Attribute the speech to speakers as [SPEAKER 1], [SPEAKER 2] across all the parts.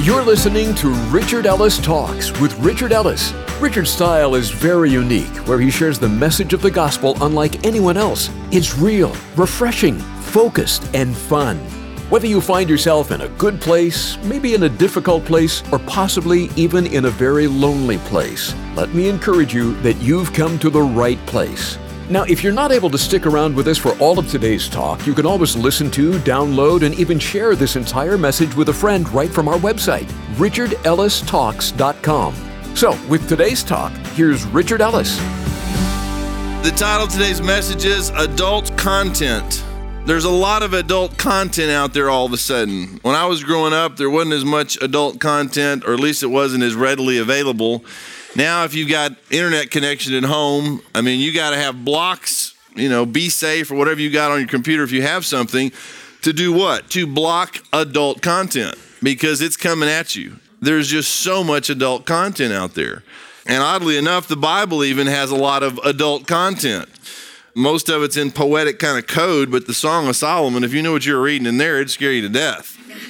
[SPEAKER 1] You're listening to Richard Ellis Talks with Richard Ellis. Richard's style is very unique, where he shares the message of the gospel unlike anyone else. It's real, refreshing, focused, and fun. Whether you find yourself in a good place, maybe in a difficult place, or possibly even in a very lonely place, let me encourage you that you've come to the right place. Now, if you're not able to stick around with us for all of today's talk, you can always listen to, download, and even share this entire message with a friend right from our website, richardellistalks.com. So, with today's talk, here's Richard Ellis.
[SPEAKER 2] The title of today's message is Adult Content. There's a lot of adult content out there all of a sudden. When I was growing up, there wasn't as much adult content, or at least it wasn't as readily available. Now, if you've got internet connection at home, you got to have blocks, Be Safe or whatever you got on your computer if you have something, to do what? To block adult content, because it's coming at you. There's just so much adult content out there. And oddly enough, the Bible even has a lot of adult content. Most of it's in poetic kind of code, but the Song of Solomon, if you knew what you were reading in there, it'd scare you to death.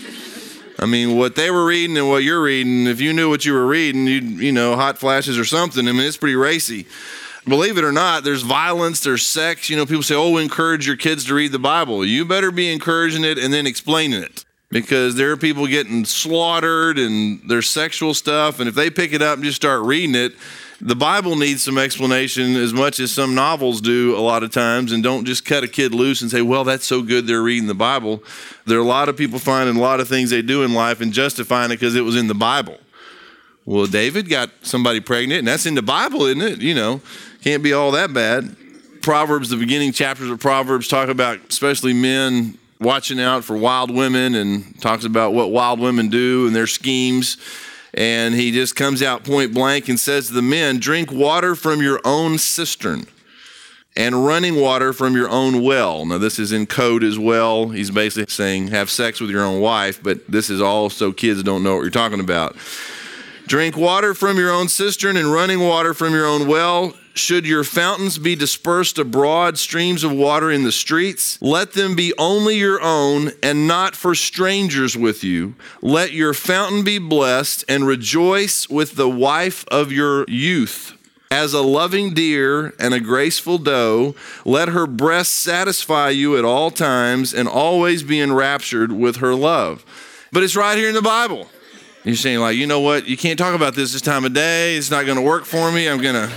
[SPEAKER 2] What they were reading and what you're reading, if you knew what you were reading, you'd, hot flashes or something. It's pretty racy. Believe it or not, there's violence, there's sex. People say, encourage your kids to read the Bible. You better be encouraging it and then explaining it, because there are people getting slaughtered and there's sexual stuff. And if they pick it up and just start reading it, the Bible needs some explanation as much as some novels do a lot of times, and don't just cut a kid loose and say, well, that's so good they're reading the Bible. There are a lot of people finding a lot of things they do in life and justifying it because it was in the Bible. Well, David got somebody pregnant, and that's in the Bible, isn't it? Can't be all that bad. Proverbs, the beginning chapters of Proverbs talk about especially men watching out for wild women, and talks about what wild women do and their schemes. And he just comes out point blank and says to the men, drink water from your own cistern and running water from your own well. Now, this is in code as well. He's basically saying have sex with your own wife, but this is all so kids don't know what you're talking about. Drink water from your own cistern and running water from your own well. Should your fountains be dispersed abroad, streams of water in the streets, let them be only your own and not for strangers with you. Let your fountain be blessed and rejoice with the wife of your youth. As a loving deer and a graceful doe, let her breast satisfy you at all times and always be enraptured with her love. But it's right here in the Bible. You're saying, you know what? You can't talk about this time of day. It's not going to work for me. I'm going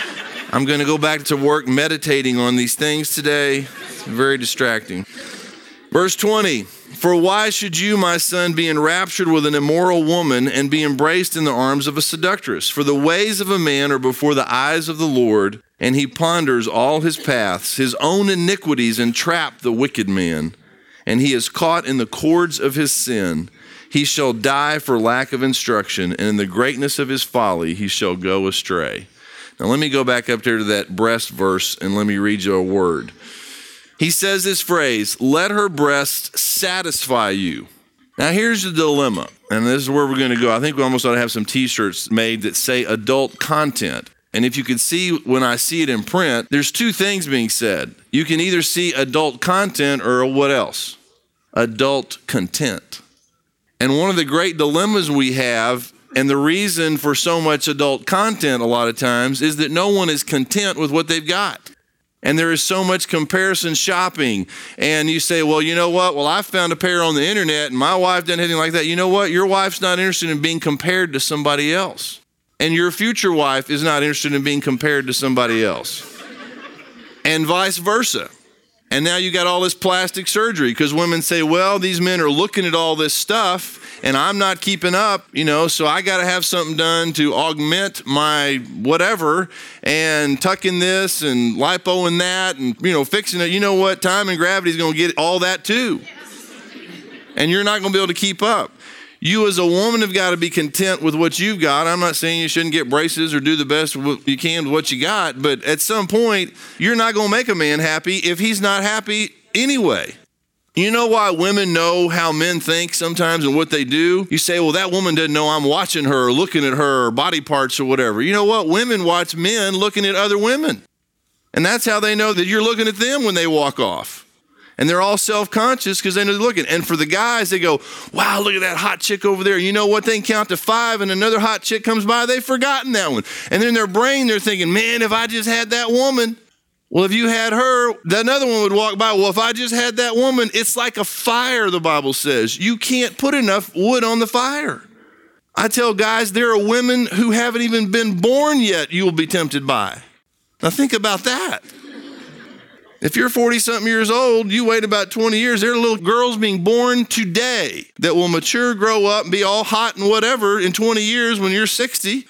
[SPEAKER 2] to go back to work meditating on these things today. It's very distracting. Verse 20, for why should you, my son, be enraptured with an immoral woman and be embraced in the arms of a seductress? For the ways of a man are before the eyes of the Lord, and he ponders all his paths. His own iniquities entrap the wicked man, and he is caught in the cords of his sin. He shall die for lack of instruction, and in the greatness of his folly he shall go astray. Now let me go back up there to that breast verse and let me read you a word. He says this phrase, let her breast satisfy you. Now here's the dilemma, and this is where we're going to go. I think we almost ought to have some t-shirts made that say adult content. And if you could see when I see it in print, there's two things being said. You can either see adult content or what else? Adult content. And one of the great dilemmas we have, and the reason for so much adult content a lot of times, is that no one is content with what they've got. And there is so much comparison shopping. And you say, well, you know what? Well, I found a pair on the internet and my wife doesn't have anything like that. You know what? Your wife's not interested in being compared to somebody else. And your future wife is not interested in being compared to somebody else. And vice versa. And now you got all this plastic surgery because women say, well, these men are looking at all this stuff and I'm not keeping up, so I got to have something done to augment my whatever and tuck in this and lipo in that and, fixing it. You know what? Time and gravity is going to get all that too. And you're not going to be able to keep up. You as a woman have got to be content with what you've got. I'm not saying you shouldn't get braces or do the best you can with what you got, but at some point, you're not going to make a man happy if he's not happy anyway. You know why women know how men think sometimes and what they do? You say, well, that woman doesn't know I'm watching her or looking at her body parts or whatever. You know what? Women watch men looking at other women. And that's how they know that you're looking at them when they walk off. And they're all self-conscious because they know they're looking. And for the guys, they go, wow, look at that hot chick over there. You know what? They can count to 5 and another hot chick comes by. They've forgotten that one. And then in their brain, they're thinking, man, if I just had that woman. Well, if you had her, another one would walk by. Well, if I just had that woman, it's like a fire, the Bible says. You can't put enough wood on the fire. I tell guys, there are women who haven't even been born yet you will be tempted by. Now think about that. If you're 40-something years old, you wait about 20 years, there are little girls being born today that will mature, grow up, and be all hot and whatever in 20 years when you're 60.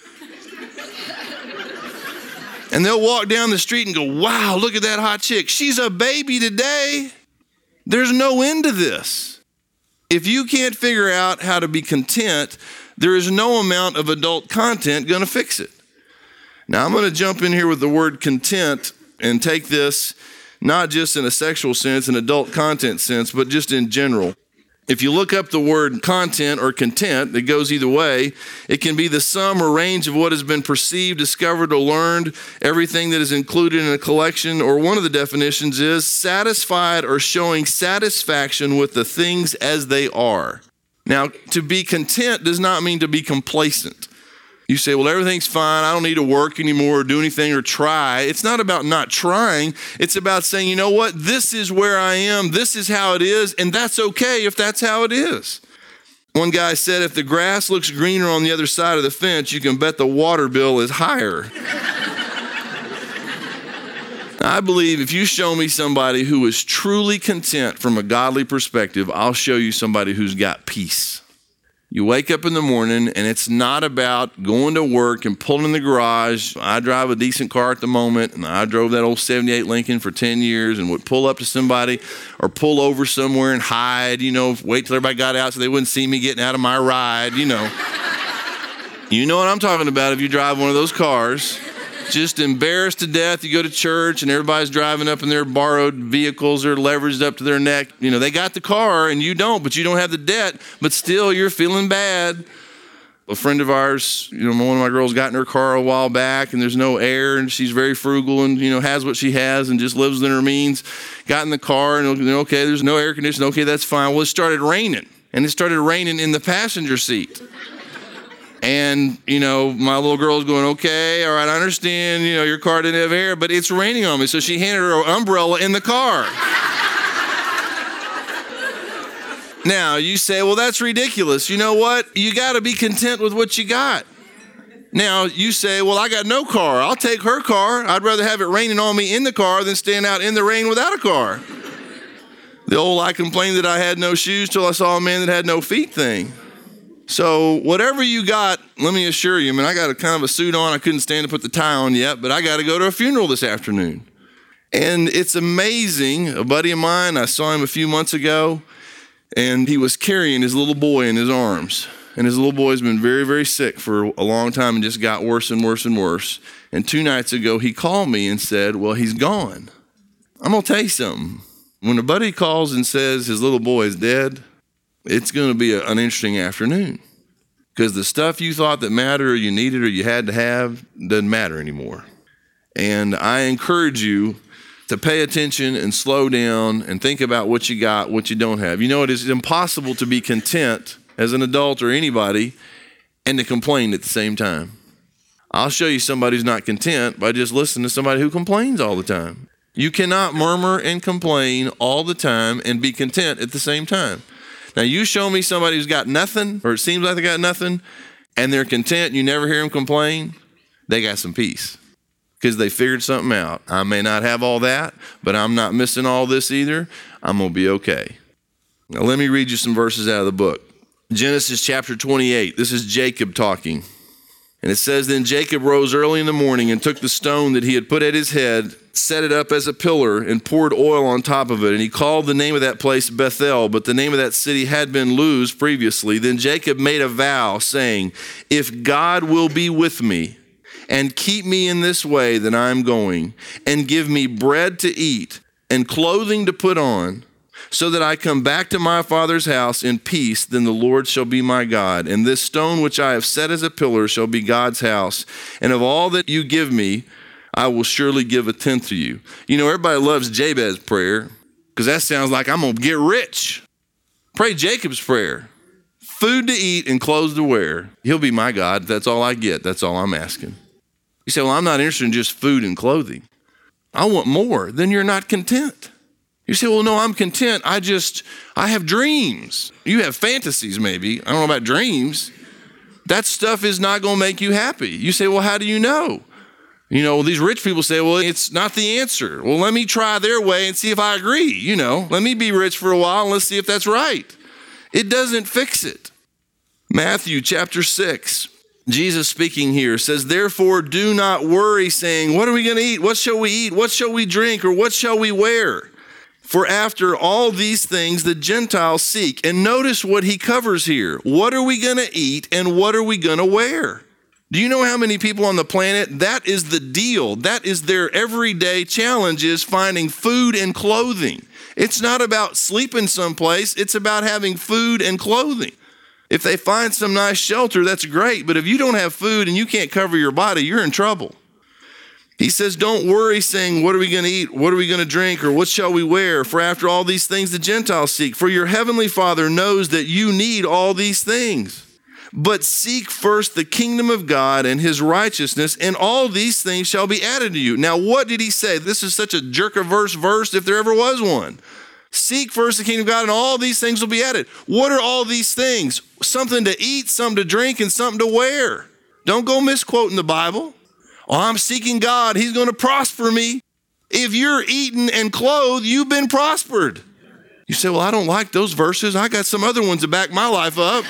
[SPEAKER 2] And they'll walk down the street and go, wow, look at that hot chick. She's a baby today. There's no end to this. If you can't figure out how to be content, there is no amount of adult content going to fix it. Now, I'm going to jump in here with the word content and take this not just in a sexual sense, an adult content sense, but just in general. If you look up the word content or content, it goes either way. It can be the sum or range of what has been perceived, discovered, or learned, everything that is included in a collection, or one of the definitions is satisfied or showing satisfaction with the things as they are. Now, to be content does not mean to be complacent. You say, well, everything's fine. I don't need to work anymore or do anything or try. It's not about not trying. It's about saying, you know what? This is where I am. This is how it is. And that's okay if that's how it is. One guy said, if the grass looks greener on the other side of the fence, you can bet the water bill is higher. Now, I believe if you show me somebody who is truly content from a godly perspective, I'll show you somebody who's got peace. You wake up in the morning and it's not about going to work and pulling in the garage. I drive a decent car at the moment, and I drove that old 78 Lincoln for 10 years and would pull up to somebody or pull over somewhere and hide, wait till everybody got out so they wouldn't see me getting out of my ride, You know what I'm talking about if you drive one of those cars. Just embarrassed to death. You go to church and everybody's driving up in their borrowed vehicles or leveraged up to their neck. They got the car and you don't, but you don't have the debt, but still you're feeling bad. A friend of ours, one of my girls got in her car a while back and there's no air and she's very frugal and, has what she has and just lives within her means. Got in the car and, okay, there's no air conditioning. Okay, that's fine. Well, it started raining, and it started raining in the passenger seat. And, my little girl's going, okay, all right, I understand, your car didn't have air, but it's raining on me. So she handed her an umbrella in the car. Now, you say, well, that's ridiculous. You know what? You got to be content with what you got. Now, you say, well, I got no car. I'll take her car. I'd rather have it raining on me in the car than stand out in the rain without a car. The old I complained that I had no shoes till I saw a man that had no feet thing. So whatever you got, let me assure you, I got a kind of a suit on. I couldn't stand to put the tie on yet, but I got to go to a funeral this afternoon. And it's amazing. A buddy of mine, I saw him a few months ago, and he was carrying his little boy in his arms. And his little boy's been very, very sick for a long time and just got worse and worse and worse. And 2 nights ago, he called me and said, well, he's gone. I'm going to tell you something. When a buddy calls and says his little boy is dead, it's going to be an interesting afternoon, because the stuff you thought that mattered or you needed or you had to have doesn't matter anymore. And I encourage you to pay attention and slow down and think about what you got, what you don't have. It is impossible to be content as an adult or anybody and to complain at the same time. I'll show you somebody who's not content by just listening to somebody who complains all the time. You cannot murmur and complain all the time and be content at the same time. Now, you show me somebody who's got nothing, or it seems like they got nothing, and they're content, and you never hear them complain, they got some peace because they figured something out. I may not have all that, but I'm not missing all this either. I'm going to be okay. Now, let me read you some verses out of the book. Genesis chapter 28. This is Jacob talking. And it says, then Jacob rose early in the morning and took the stone that he had put at his head, set it up as a pillar, and poured oil on top of it. And he called the name of that place Bethel, but the name of that city had been Luz previously. Then Jacob made a vow, saying, if God will be with me and keep me in this way that I'm going, and give me bread to eat and clothing to put on, so that I come back to my father's house in peace, then the Lord shall be my God. And this stone which I have set as a pillar shall be God's house. And of all that you give me, I will surely give 1/10 to you. Everybody loves Jabez's prayer, because because that sounds like I'm going to get rich. Pray Jacob's prayer. Food to eat and clothes to wear. He'll be my God. That's all I get. That's all I'm asking. You say, well, I'm not interested in just food and clothing. I want more. Then you're not content. You say, well, no, I'm content. I have dreams. You have fantasies maybe. I don't know about dreams. That stuff is not going to make you happy. You say, well, how do you know? These rich people say, well, it's not the answer. Well, let me try their way and see if I agree. Let me be rich for a while and let's see if that's right. It doesn't fix it. Matthew chapter 6, Jesus speaking here says, therefore do not worry saying, what are we going to eat? What shall we eat? What shall we drink? Or what shall we wear? For after all these things the Gentiles seek. And notice what he covers here. What are we going to eat and what are we going to wear? Do you know how many people on the planet, that is the deal. That is their everyday challenge, is finding food and clothing. It's not about sleeping someplace. It's about having food and clothing. If they find some nice shelter, that's great. But if you don't have food and you can't cover your body, you're in trouble. He says, don't worry saying, what are we going to eat? What are we going to drink? Or what shall we wear? For after all these things the Gentiles seek. For your heavenly Father knows that you need all these things. But seek first the kingdom of God and his righteousness, and all these things shall be added to you. Now, what did he say? This is such a jerk-averse verse if there ever was one. Seek first the kingdom of God and all these things will be added. What are all these things? Something to eat, something to drink, and something to wear. Don't go misquoting the Bible. Oh, I'm seeking God. He's going to prosper me. If you're eaten and clothed, you've been prospered. You say, well, I don't like those verses. I got some other ones to back my life up.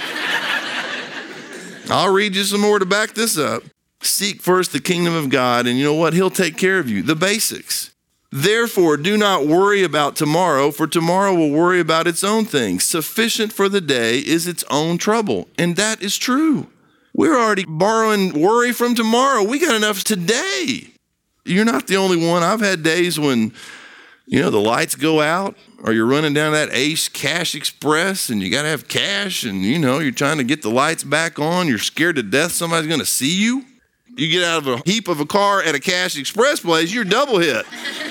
[SPEAKER 2] I'll read you some more to back this up. Seek first the kingdom of God, and you know what? He'll take care of you. The basics. Therefore, do not worry about tomorrow, for tomorrow will worry about its own things. Sufficient for the day is its own trouble. And that is true. We're already borrowing worry from tomorrow. We got enough today. You're not the only one. I've had days when, the lights go out, or you're running down that Ace Cash Express and you got to have cash and, you're trying to get the lights back on. You're scared to death somebody's going to see you. You get out of a heap of a car at a Cash Express place, you're double hit.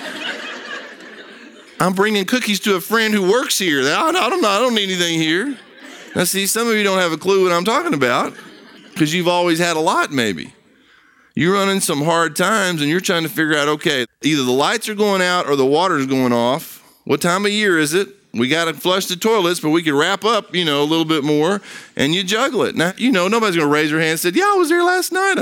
[SPEAKER 2] I'm bringing cookies to a friend who works here. I don't need anything here. Now, see, some of you don't have a clue what I'm talking about because you've always had a lot, maybe. You're running some hard times and you're trying to figure out, okay, either the lights are going out or the water's going off. What time of year is it? We got to flush the toilets, but we could wrap up, a little bit more, and you juggle it. Now, nobody's going to raise their hand and say, yeah, I was there last night.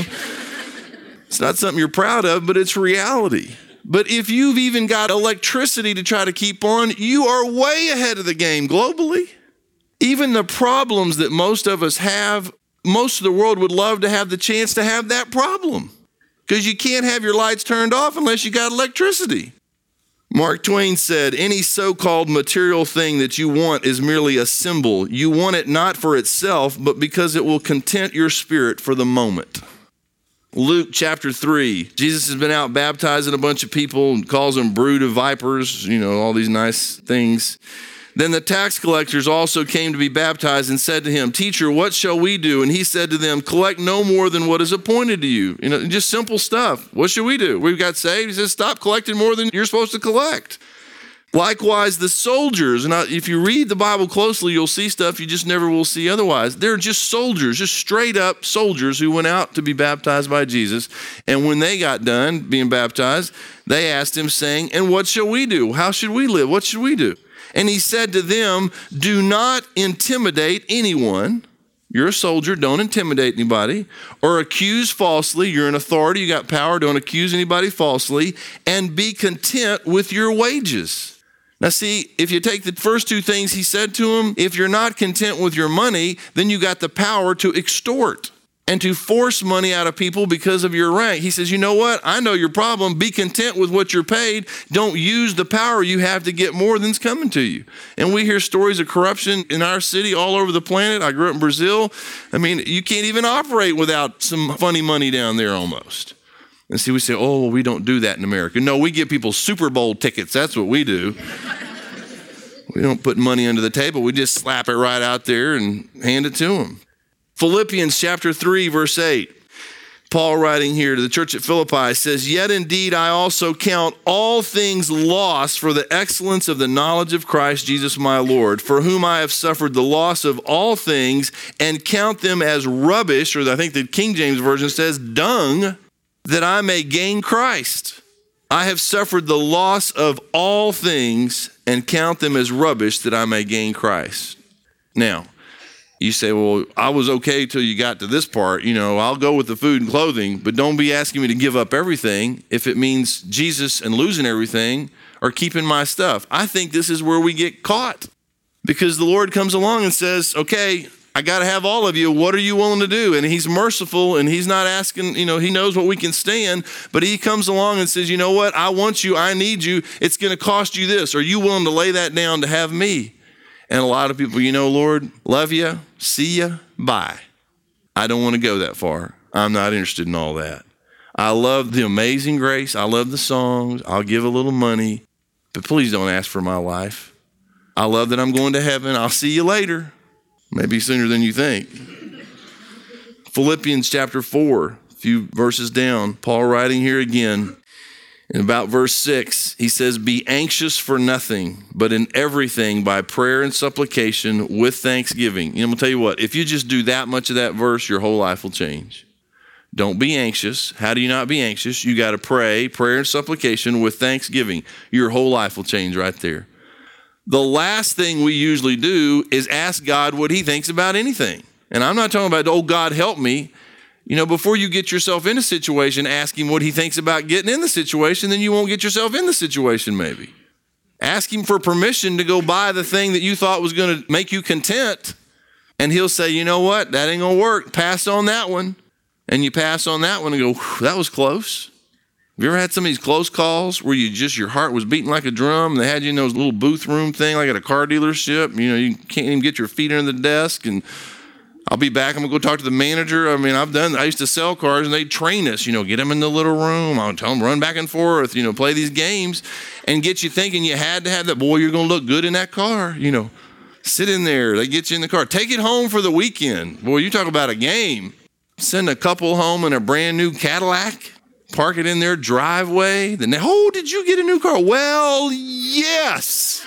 [SPEAKER 2] It's not something you're proud of, but it's reality. But if you've even got electricity to try to keep on, you are way ahead of the game globally. Even the problems that most of us have, most of the world would love to have the chance to have that problem because you can't have your lights turned off unless you got electricity. Mark Twain said, any so-called material thing that you want is merely a symbol. You want it not for itself, but because it will content your spirit for the moment. Luke chapter 3, Jesus has been out baptizing a bunch of people and calls them brood of vipers, all these nice things. Then the tax collectors also came to be baptized and said to him, teacher, what shall we do? And he said to them, collect no more than what is appointed to you. Just simple stuff. What should we do? We've got saved. He says, stop collecting more than you're supposed to collect. Likewise, the soldiers, and if you read the Bible closely, you'll see stuff you just never will see otherwise. They're just soldiers, just straight up soldiers who went out to be baptized by Jesus. And when they got done being baptized, they asked him saying, and what shall we do? How should we live? What should we do? And he said to them, do not intimidate anyone. You're a soldier, don't intimidate anybody. Or accuse falsely. You're an authority, you got power, don't accuse anybody falsely. And be content with your wages. Now see, if you take the first two things he said to them, if you're not content with your money, then you got the power to extort and to force money out of people because of your rank. He says, you know what? I know your problem. Be content with what you're paid. Don't use the power you have to get more than's coming to you. And we hear stories of corruption in our city all over the planet. I grew up in Brazil. You can't even operate without some funny money down there almost. And see, we say, oh, well, we don't do that in America. No, we give people Super Bowl tickets. That's what we do. We don't put money under the table. We just slap it right out there and hand it to them. Philippians chapter 3, verse 8. Paul writing here to the church at Philippi says, "Yet indeed I also count all things lost for the excellence of the knowledge of Christ Jesus my Lord, for whom I have suffered the loss of all things and count them as rubbish," or I think the King James Version says dung, "that I may gain Christ. I have suffered the loss of all things and count them as rubbish that I may gain Christ." Now, you say, well, I was okay till you got to this part. I'll go with the food and clothing, but don't be asking me to give up everything if it means Jesus and losing everything or keeping my stuff. I think this is where we get caught, because the Lord comes along and says, okay, I got to have all of you. What are you willing to do? And he's merciful, and he's not asking, he knows what we can stand, but he comes along and says, you know what? I want you. I need you. It's going to cost you this. Are you willing to lay that down to have me? And a lot of people, Lord, love you, see you, bye. I don't want to go that far. I'm not interested in all that. I love the amazing grace. I love the songs. I'll give a little money, but please don't ask for my life. I love that I'm going to heaven. I'll see you later. Maybe sooner than you think. Philippians chapter 4, a few verses down, Paul writing here again. In about verse 6, he says, "Be anxious for nothing, but in everything by prayer and supplication with thanksgiving." I'm going to tell you what, if you just do that much of that verse, your whole life will change. Don't be anxious. How do you not be anxious? You got to prayer and supplication with thanksgiving. Your whole life will change right there. The last thing we usually do is ask God what he thinks about anything. And I'm not talking about, oh, God, help me. Before you get yourself in a situation, ask him what he thinks about getting in the situation, then you won't get yourself in the situation maybe. Ask him for permission to go buy the thing that you thought was going to make you content, and he'll say, you know what, that ain't going to work. Pass on that one. And you pass on that one and go, that was close. Have you ever had some of these close calls where your heart was beating like a drum, and they had you in those little booth room thing like at a car dealership? You can't even get your feet under the desk, and I'll be back. I'm going to go talk to the manager. I used to sell cars, and they'd train us, get them in the little room. I'll tell them, run back and forth, play these games, and get you thinking you had to have that. Boy, you're going to look good in that car, Sit in there. They get you in the car. Take it home for the weekend. Boy, you talk about a game. Send a couple home in a brand new Cadillac. Park it in their driveway. Then did you get a new car? Well, yes.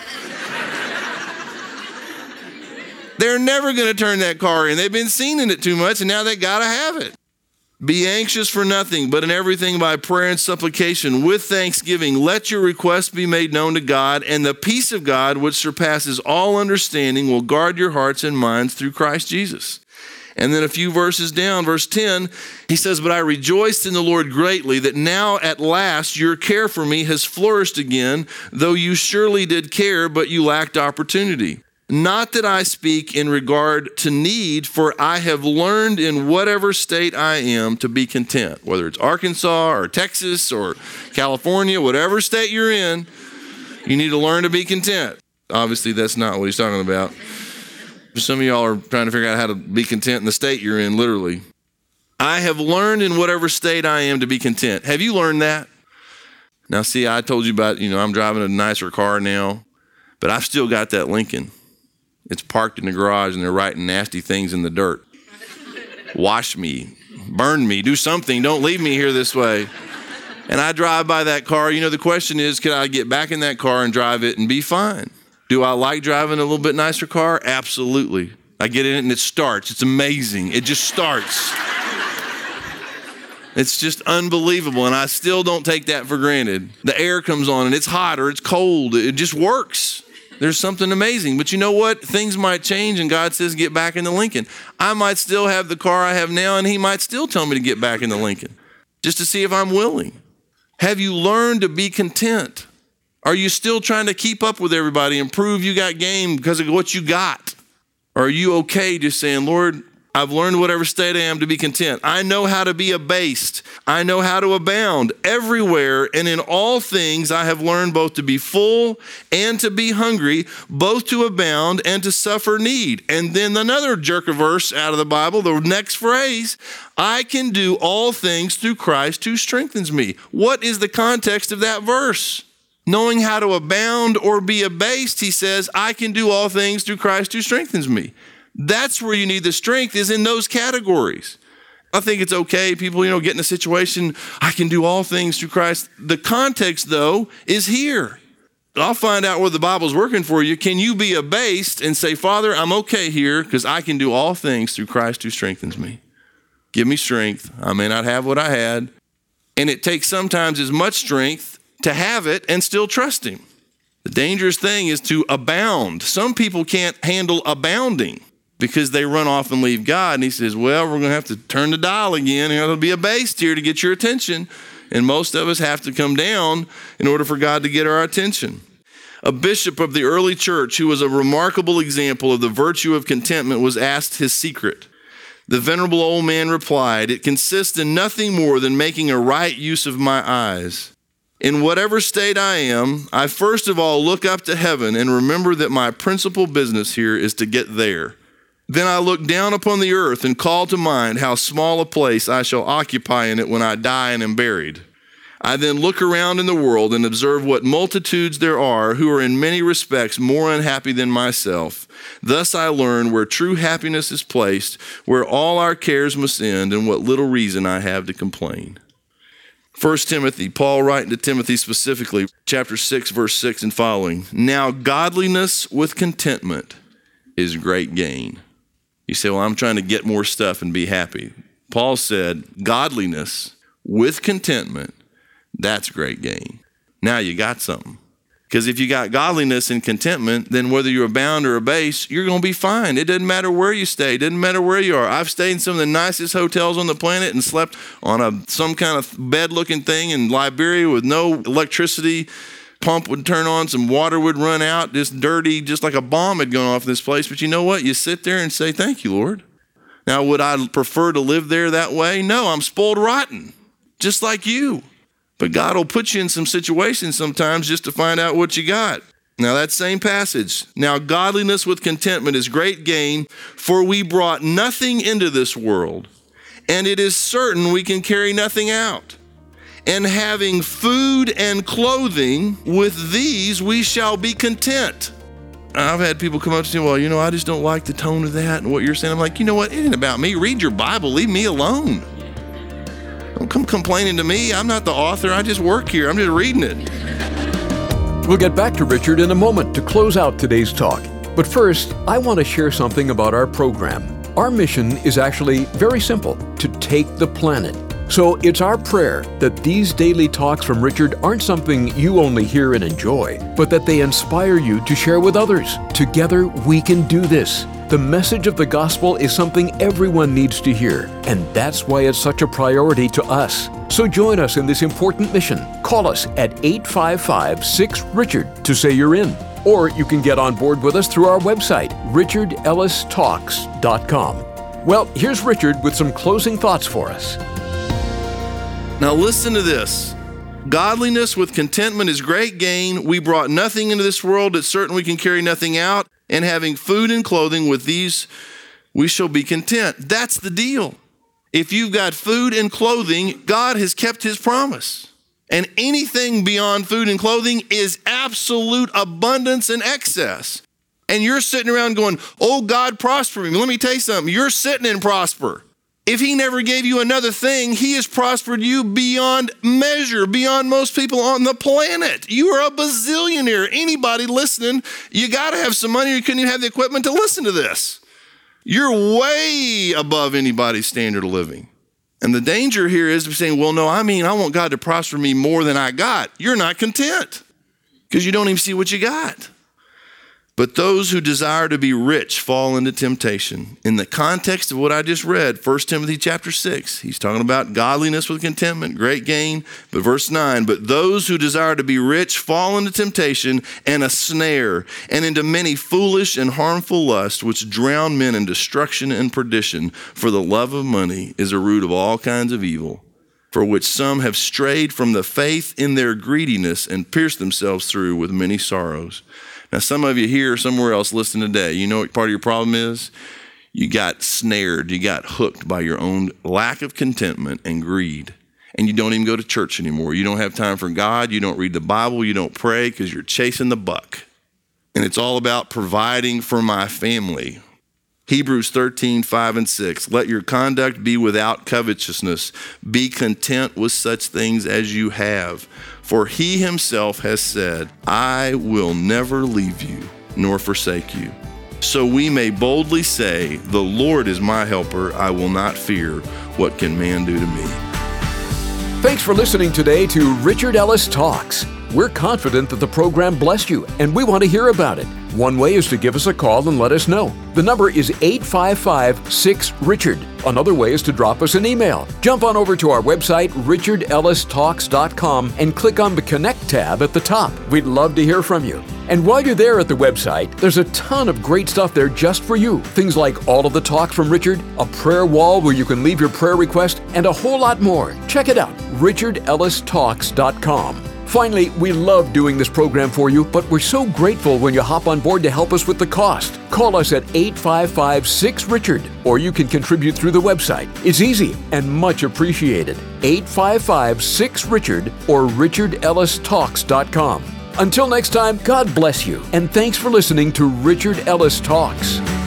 [SPEAKER 2] They're never going to turn that car in. They've been seeing it too much, and now they got to have it. Be anxious for nothing, but in everything by prayer and supplication with thanksgiving, let your requests be made known to God, and the peace of God, which surpasses all understanding, will guard your hearts and minds through Christ Jesus. And then a few verses down, verse 10, he says, "But I rejoiced in the Lord greatly that now at last your care for me has flourished again, though you surely did care, but you lacked opportunity. Not that I speak in regard to need, for I have learned in whatever state I am to be content." Whether it's Arkansas or Texas or California, whatever state you're in, you need to learn to be content. Obviously, that's not what he's talking about. Some of y'all are trying to figure out how to be content in the state you're in, literally. I have learned in whatever state I am to be content. Have you learned that? Now, see, I told you about, I'm driving a nicer car now, but I've still got that Lincoln. It's parked in the garage, and they're writing nasty things in the dirt. Wash me, burn me, do something. Don't leave me here this way. And I drive by that car. The question is, can I get back in that car and drive it and be fine? Do I like driving a little bit nicer car? Absolutely. I get in it and it starts. It's amazing. It just starts. It's just unbelievable, and I still don't take that for granted. The air comes on, and it's hot or it's cold. It just works. There's something amazing. But you know what? Things might change, and God says, get back in the Lincoln. I might still have the car I have now, and he might still tell me to get back in the Lincoln just to see if I'm willing. Have you learned to be content? Are you still trying to keep up with everybody and prove you got game because of what you got? Or are you okay just saying, Lord, I've learned whatever state I am to be content. I know how to be abased. I know how to abound everywhere, and in all things I have learned both to be full and to be hungry, both to abound and to suffer need. And then another jerk of verse out of the Bible, the next phrase, I can do all things through Christ who strengthens me. What is the context of that verse? Knowing how to abound or be abased, he says, I can do all things through Christ who strengthens me. That's where you need the strength, is in those categories. I think it's okay. People, get in a situation, I can do all things through Christ. The context, though, is here. I'll find out where the Bible's working for you. Can you be abased and say, Father, I'm okay here because I can do all things through Christ who strengthens me. Give me strength. I may not have what I had. And it takes sometimes as much strength to have it and still trust him. The dangerous thing is to abound. Some people can't handle abounding because they run off and leave God. And he says, well, we're going to have to turn the dial again. It'll be abased here to get your attention. And most of us have to come down in order for God to get our attention. A bishop of the early church who was a remarkable example of the virtue of contentment was asked his secret. The venerable old man replied, it consists in nothing more than making a right use of my eyes. In whatever state I am, I first of all look up to heaven and remember that my principal business here is to get there. Then I look down upon the earth and call to mind how small a place I shall occupy in it when I die and am buried. I then look around in the world and observe what multitudes there are who are in many respects more unhappy than myself. Thus I learn where true happiness is placed, where all our cares must end, and what little reason I have to complain. 1 Timothy, Paul writing to Timothy specifically, chapter 6, verse 6 and following. Now godliness with contentment is great gain. You say, well, I'm trying to get more stuff and be happy. Paul said, godliness with contentment, that's great gain. Now you got something. Because if you got godliness and contentment, then whether you're abound or abase, you're going to be fine. It doesn't matter where you stay. It doesn't matter where you are. I've stayed in some of the nicest hotels on the planet and slept on some kind of bed-looking thing in Liberia with no electricity. Pump would turn on, some water would run out, just dirty, just like a bomb had gone off in this place. But you know what? You sit there and say, thank you, Lord. Now, would I prefer to live there that way? No, I'm spoiled rotten, just like you. But God will put you in some situations sometimes just to find out what you got. Now, that same passage. Now, godliness with contentment is great gain, for we brought nothing into this world, and it is certain we can carry nothing out. And having food and clothing, with these we shall be content. I've had people come up to me, well, I just don't like the tone of that and what you're saying. I'm like, you know what? It ain't about me. Read your Bible. Leave me alone. Don't come complaining to me. I'm not the author. I just work here. I'm just reading it.
[SPEAKER 1] We'll get back to Richard in a moment to close out today's talk. But first, I want to share something about our program. Our mission is actually very simple, to take the planet. So it's our prayer that these daily talks from Richard aren't something you only hear and enjoy, but that they inspire you to share with others. Together, we can do this. The message of the gospel is something everyone needs to hear, and that's why it's such a priority to us. So join us in this important mission. Call us at 855-6-RICHARD to say you're in. Or you can get on board with us through our website, richardellistalks.com. Well, here's Richard with some closing thoughts for us.
[SPEAKER 2] Now listen to this. Godliness with contentment is great gain. We brought nothing into this world. It's certain we can carry nothing out. And having food and clothing, with these we shall be content. That's the deal. If you've got food and clothing, God has kept his promise. And anything beyond food and clothing is absolute abundance and excess. And you're sitting around going, oh, God, prosper me. Let me tell you something. You're sitting in prosper. If he never gave you another thing, he has prospered you beyond measure, beyond most people on the planet. You are a bazillionaire. Anybody listening, you got to have some money or you couldn't even have the equipment to listen to this. You're way above anybody's standard of living. And the danger here is saying, well, no, I want God to prosper me more than I got. You're not content because you don't even see what you got. But those who desire to be rich fall into temptation. In the context of what I just read, 1 Timothy chapter 6, he's talking about godliness with contentment, great gain. But verse 9, but those who desire to be rich fall into temptation and a snare, and into many foolish and harmful lusts, which drown men in destruction and perdition. For the love of money is a root of all kinds of evil, for which some have strayed from the faith in their greediness and pierced themselves through with many sorrows. Now, some of you here or somewhere else listening today, you know what part of your problem is? You got snared, you got hooked by your own lack of contentment and greed. And you don't even go to church anymore. You don't have time for God. You don't read the Bible. You don't pray because you're chasing the buck. And it's all about providing for my family. Hebrews 13:5-6. Let your conduct be without covetousness. Be content with such things as you have. For he himself has said, I will never leave you nor forsake you. So we may boldly say, the Lord is my helper. I will not fear. What can man do to me?
[SPEAKER 1] Thanks for listening today to Richard Ellis Talks. We're confident that the program blessed you, and we want to hear about it. One way is to give us a call and let us know. The number is 855-6-RICHARD. Another way is to drop us an email. Jump on over to our website, richardellistalks.com, and click on the Connect tab at the top. We'd love to hear from you. And while you're there at the website, there's a ton of great stuff there just for you. Things like all of the talks from Richard, a prayer wall where you can leave your prayer request, and a whole lot more. Check it out, richardellistalks.com. Finally, we love doing this program for you, but we're so grateful when you hop on board to help us with the cost. Call us at 855-6-RICHARD, or you can contribute through the website. It's easy and much appreciated. 855-6-RICHARD or richardellistalks.com. Until next time, God bless you, and thanks for listening to Richard Ellis Talks.